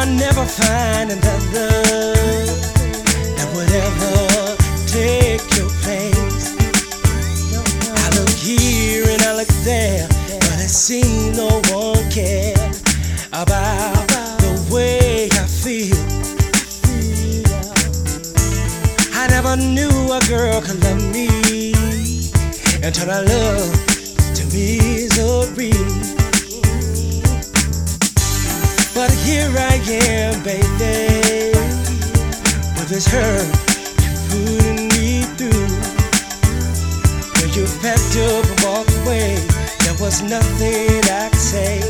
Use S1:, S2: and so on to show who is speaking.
S1: never find another that would ever take your place. I look here and I look there, but it seems no one cares about the way I feel. I never knew a girl could love me until I loved to misery. But here I am, baby, with this hurt you're putting me through. When you packed up and walked away, there was nothing I could say.